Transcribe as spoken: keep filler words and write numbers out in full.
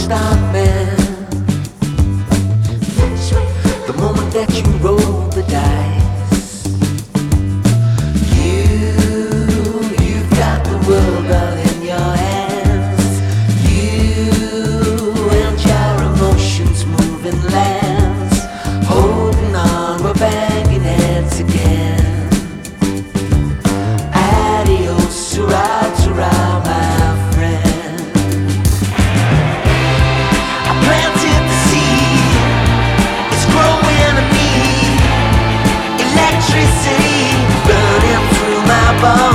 stopping. The moment that you roll the dice, you, you've got the world all in your hands. You and your emotions moving lands, holding on, we're banging heads again. Adios, surah, surah, my friend. I planted the seed, it's growing in me. Electricity burning through my bones.